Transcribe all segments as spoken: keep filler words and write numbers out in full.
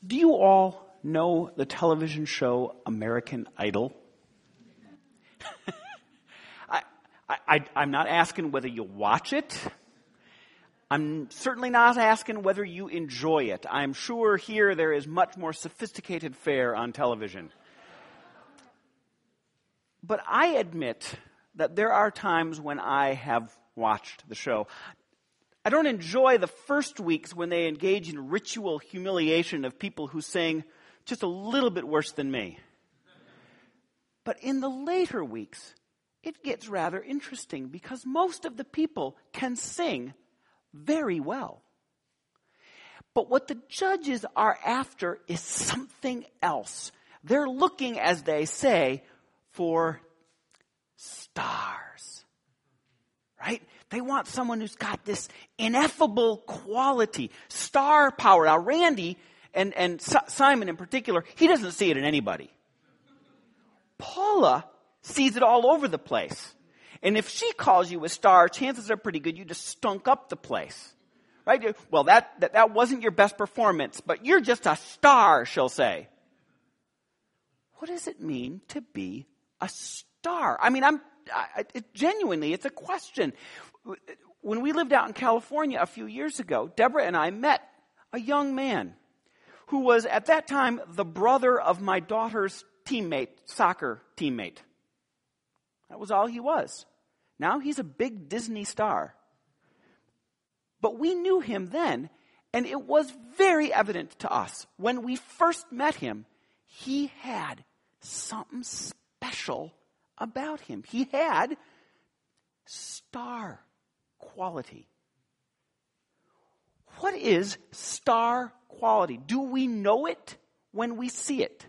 Do you all know the television show American Idol? I, I, I'm not asking whether you watch it. I'm certainly not asking whether you enjoy it. I'm sure here there is much more sophisticated fare on television. But I admit that there are times when I have watched the show. I don't enjoy the first weeks when they engage in ritual humiliation of people who sing just a little bit worse than me. But in the later weeks, it gets rather interesting because most of the people can sing very well. But what the judges are after is something else. They're looking, as they say, for stars. Right? They want someone who's got this ineffable quality, star power. Now, Randy and, and Simon in particular, he doesn't see it in anybody. Paula sees it all over the place. And if she calls you a star, chances are pretty good you just stunk up the place. Right? Well, that, that, that wasn't your best performance, but you're just a star, she'll say. What does it mean to be a star? I mean, I'm I, it, genuinely, it's a question. When we lived out in California a few years ago, Deborah and I met a young man who was at that time the brother of my daughter's teammate, soccer teammate. That was all he was. Now he's a big Disney star. But we knew him then, and it was very evident to us. When we first met him, he had something special about him. He had star quality. What is star quality? Do we know it when we see it?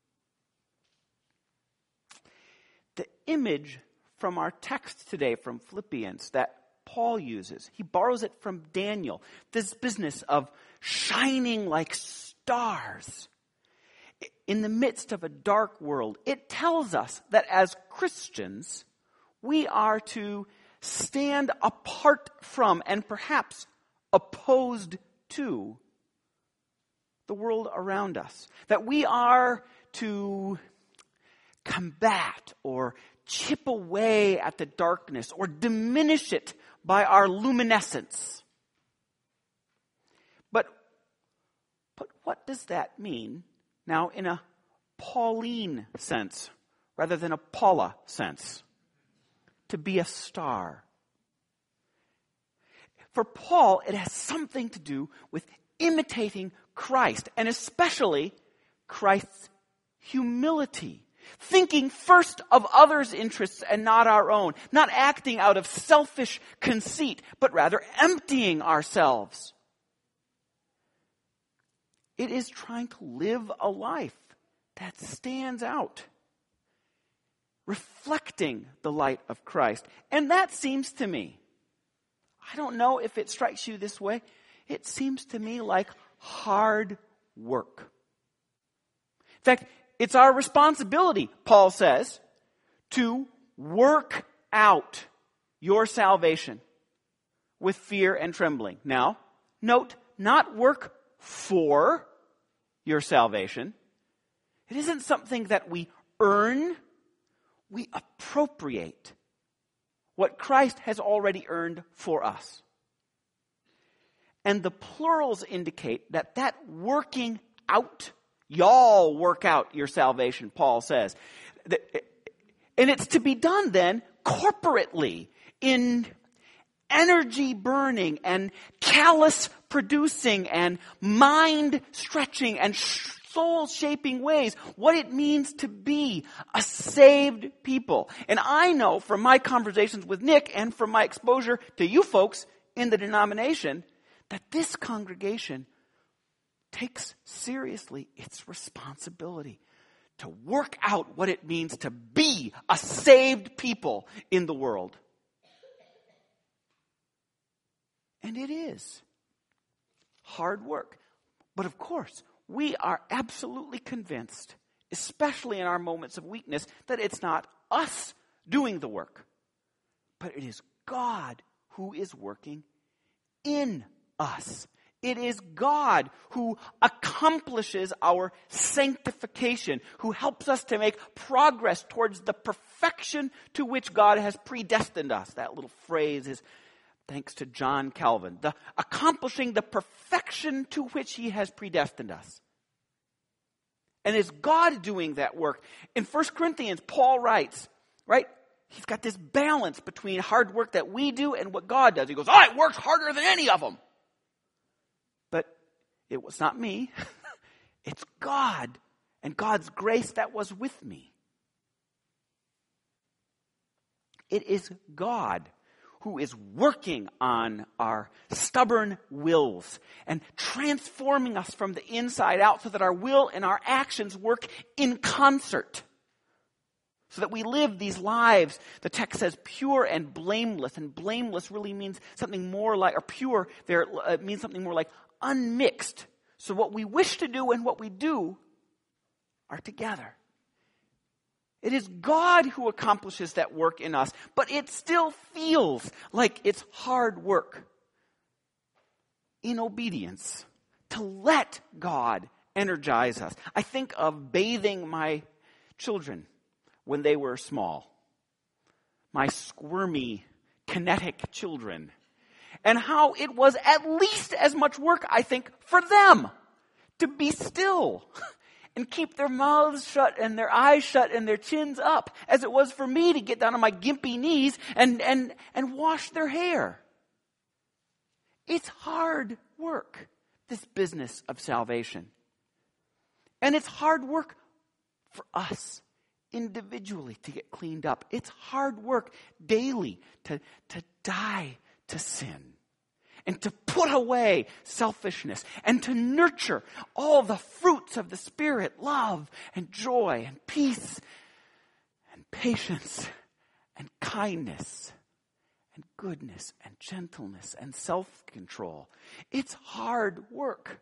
The image from our text today from Philippians that Paul uses, he borrows it from Daniel, this business of shining like stars in the midst of a dark world. It tells us that as Christians, we are to stand apart from and perhaps opposed to the world around us. That we are to combat or chip away at the darkness or diminish it by our luminescence. But, but what does that mean now in a Pauline sense rather than a Paula sense? To be a star. For Paul, it has something to do with imitating Christ, and especially Christ's humility. Thinking first of others' interests and not our own. Not acting out of selfish conceit, but rather emptying ourselves. It is trying to live a life that stands out, reflecting the light of Christ. And that seems to me, I don't know if it strikes you this way, it seems to me like hard work. In fact, it's our responsibility, Paul says, to work out your salvation with fear and trembling. Now, note, not work for your salvation. It isn't something that we earn. We appropriate what Christ has already earned for us. And the plurals indicate that that working out, y'all work out your salvation, Paul says. And it's to be done then corporately in energy burning and callous producing and mind stretching and soul shaping ways what it means to be a saved people. And I know from my conversations with Nick and from my exposure to you folks in the denomination that this congregation takes seriously its responsibility to work out what it means to be a saved people in the world. And it is hard work. But of course, we are absolutely convinced, especially in our moments of weakness, that it's not us doing the work, but it is God who is working in us, It is God who accomplishes our sanctification, who helps us to make progress towards the perfection to which God has predestined us. That little phrase is thanks to John Calvin. The accomplishing the perfection to which he has predestined us. And it's God doing that work. In First Corinthians, Paul writes, right? He's got this balance between hard work that we do and what God does. He goes, I worked harder than any of them. But it was not me. It's God and God's grace that was with me. It is God who is working on our stubborn wills and transforming us from the inside out so that our will and our actions work in concert. So that we live these lives, the text says, pure and blameless. And blameless really means something more like, or pure there uh, means something more like unmixed. So what we wish to do and what we do are together. It is God who accomplishes that work in us, but it still feels like it's hard work in obedience to let God energize us. I think of bathing my children when they were small, my squirmy, kinetic children, and how it was at least as much work, I think, for them to be still and keep their mouths shut and their eyes shut and their chins up as it was for me to get down on my gimpy knees and, and, and wash their hair. It's hard work, this business of salvation. And it's hard work for us individually to get cleaned up. It's hard work daily to, to die to sin and to put away selfishness and to nurture all the fruits of the Spirit, love and joy and peace and patience and kindness and goodness and gentleness and self-control. It's hard work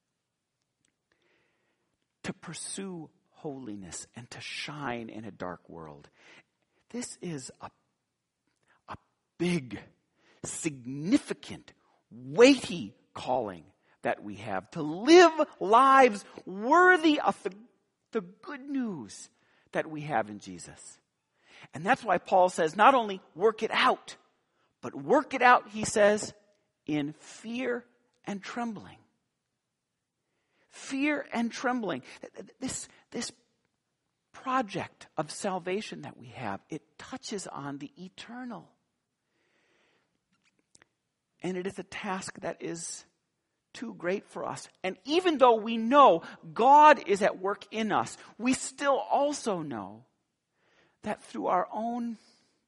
to pursue holiness and to shine in a dark world. This is a, a big, significant, weighty calling that we have to live lives worthy of the, the good news that we have in Jesus. And that's why Paul says not only work it out, but work it out, he says, in fear and trembling. Fear and trembling. This, this project of salvation that we have, it touches on the eternal. And it is a task that is too great for us. And even though we know God is at work in us, we still also know that through our own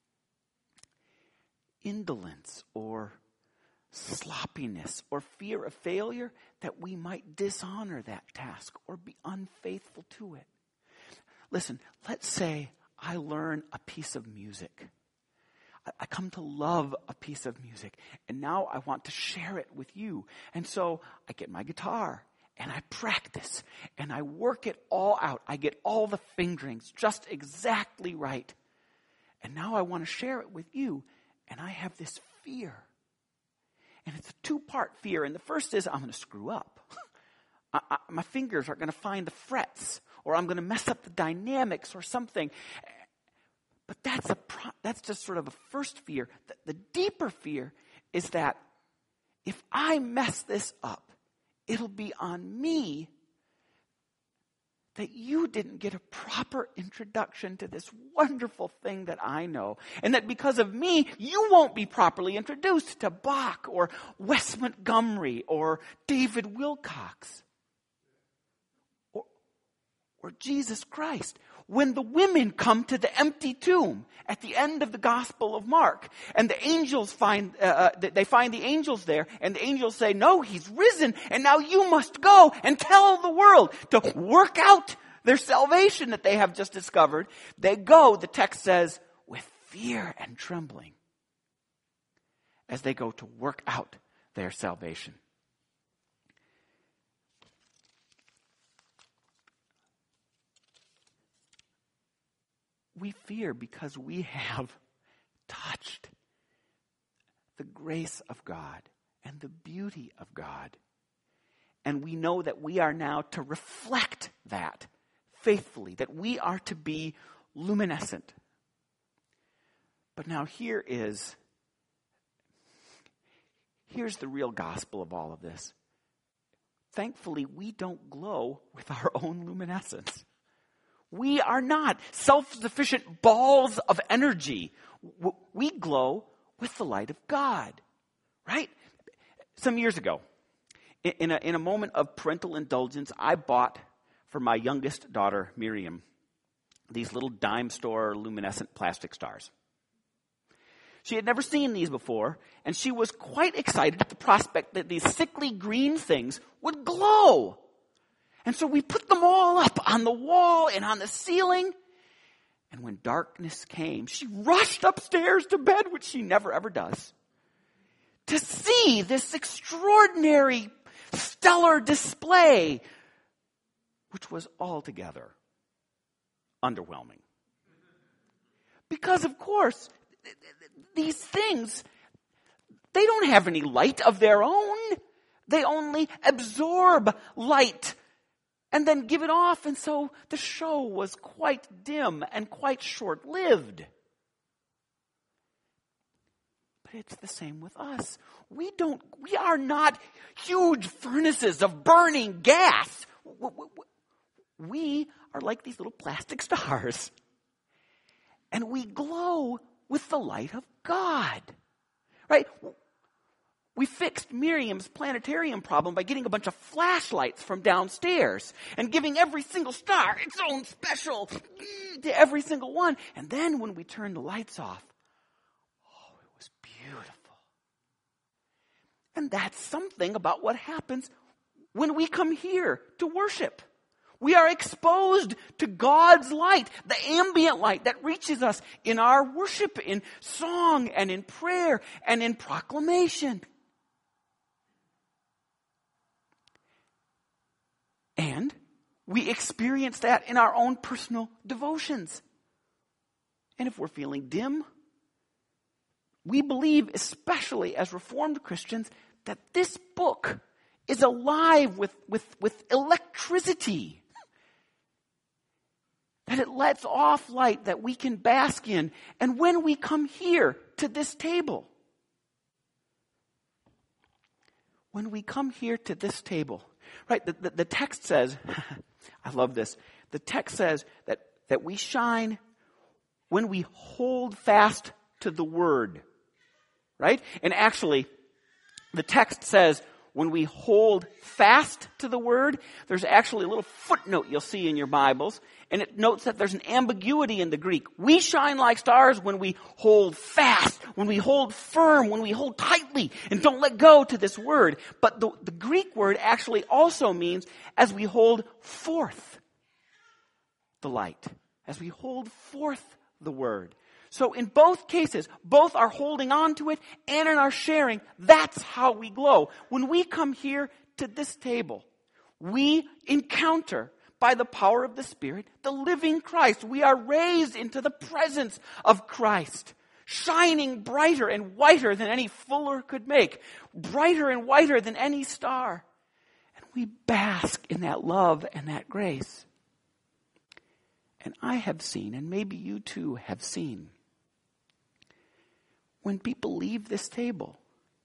indolence or sloppiness or fear of failure, that we might dishonor that task or be unfaithful to it. Listen, let's say I learn a piece of music. I, I come to love a piece of music, and now I want to share it with you. And so I get my guitar, and I practice, and I work it all out. I get all the fingerings just exactly right. And now I want to share it with you, and I have this fear. And it's a two-part fear. And the first is I'm going to screw up. I, I, my fingers aren't going to find the frets, or I'm going to mess up the dynamics or something. But that's a pro- that's just sort of a first fear. The, the deeper fear is that if I mess this up, it'll be on me that you didn't get a proper introduction to this wonderful thing that I know. And that because of me, you won't be properly introduced to Bach or Wes Montgomery or David Wilcox or, or Jesus Christ. When the women come to the empty tomb at the end of the Gospel of Mark, and the angels find, uh, they find the angels there, and the angels say, no, he's risen, and now you must go and tell the world to work out their salvation that they have just discovered. They go, the text says, with fear and trembling as they go to work out their salvation. We fear because we have touched the grace of God and the beauty of God And we know that we are now to reflect that faithfully, that we are to be luminescent. But now here is, here's the real gospel of all of this. Thankfully, we don't glow with our own luminescence. We are not self-sufficient balls of energy. We glow with the light of God, right? Some years ago, in a, in a moment of parental indulgence, I bought for my youngest daughter, Miriam, these little dime store luminescent plastic stars. She had never seen these before, and she was quite excited at the prospect that these sickly green things would glow. And so we put them all up on the wall and on the ceiling. And when darkness came, she rushed upstairs to bed, which she never ever does, to see this extraordinary stellar display, which was altogether underwhelming. Because, of course, these things, they don't have any light of their own. They only absorb light and then give it off. And so the show was quite dim and quite short-lived. But it's the same with us. We don't, we are not huge furnaces of burning gas. We are like these little plastic stars. And we glow with the light of God. Right? We fixed Miriam's planetarium problem by getting a bunch of flashlights from downstairs and giving every single star its own special to every single one. And then when we turned the lights off, oh, it was beautiful. And that's something about what happens when we come here to worship. We are exposed to God's light, the ambient light that reaches us in our worship, in song and in prayer and in proclamation. And we experience that in our own personal devotions. And if we're feeling dim, we believe, especially as Reformed Christians, that this book is alive with, with, with electricity. That it lets off light that we can bask in. And when we come here to this table, when we come here to this table, right, the, the, the text says, I love this, the text says that, that we shine when we hold fast to the word, right? And actually, the text says, when we hold fast to the word, there's actually a little footnote you'll see in your Bibles, and it notes that there's an ambiguity in the Greek. We shine like stars when we hold fast, when we hold firm, when we hold tightly, and don't let go to this word. But the, the Greek word actually also means as we hold forth the light, as we hold forth the word. So in both cases, both are holding on to it and in our sharing. That's how we glow. When we come here to this table, we encounter, by the power of the Spirit, the living Christ. We are raised into the presence of Christ, shining brighter and whiter than any fuller could make, brighter and whiter than any star. And we bask in that love and that grace. And I have seen, and maybe you too have seen, when people leave this table,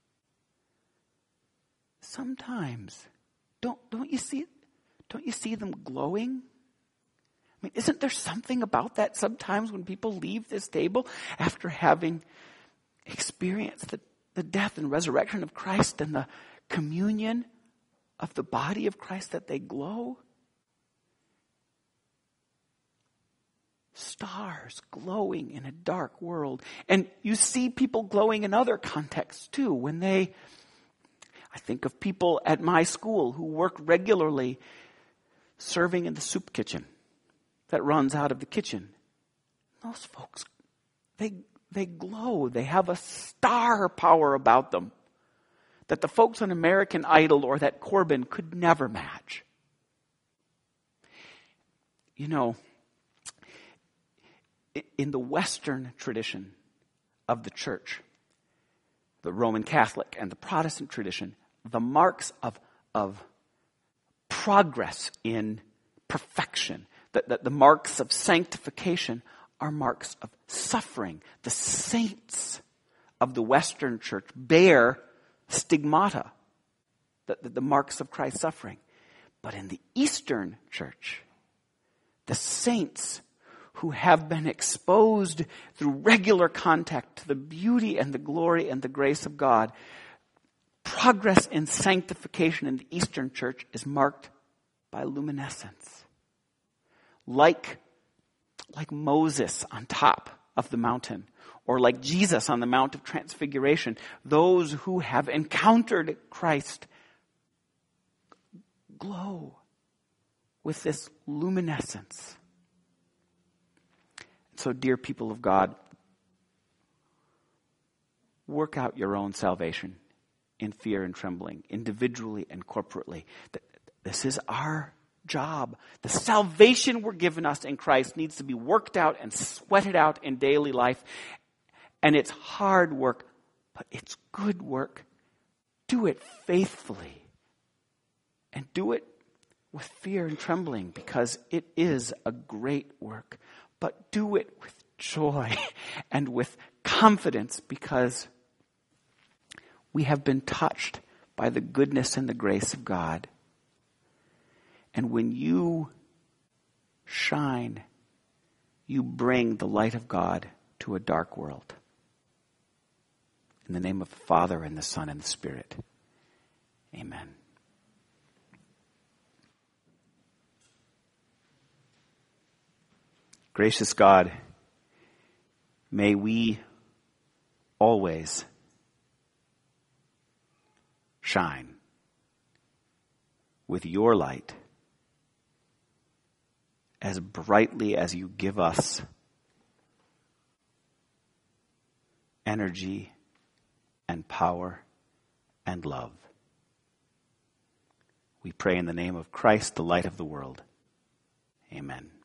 sometimes, don't, don't you see, don't you see them glowing? I mean, isn't there something about that sometimes when people leave this table after having experienced the, the death and resurrection of Christ and the communion of the body of Christ, that they glow? Stars glowing in a dark world. And you see people glowing in other contexts too. When they, I think of people at my school who work regularly serving in the soup kitchen that runs out of the kitchen. Those folks, they, they glow. They have a star power about them that the folks on American Idol or that Corbin could never match. You know, in the Western tradition of the church, the Roman Catholic and the Protestant tradition, the marks of, of progress in perfection. That, that the marks of sanctification are marks of suffering. The saints of the Western church bear stigmata, the, the, the marks of Christ's suffering. But in the Eastern church, the saints who have been exposed through regular contact to the beauty and the glory and the grace of God, progress in sanctification in the Eastern church is marked by luminescence. Like, like Moses on top of the mountain, or like Jesus on the Mount of Transfiguration, those who have encountered Christ glow with this luminescence. So, dear people of God, work out your own salvation in fear and trembling, individually and corporately. This is our job. The salvation we're given us in Christ needs to be worked out and sweated out in daily life. And it's hard work, but it's good work. Do it faithfully. And do it with fear and trembling, because it is a great work. But do it with joy and with confidence, because we have been touched by the goodness and the grace of God. And when you shine, you bring the light of God to a dark world. In the name of the Father, and the Son, and the Spirit. Amen. Gracious God, may we always shine with your light as brightly as you give us energy and power and love. We pray in the name of Christ, the light of the world. Amen.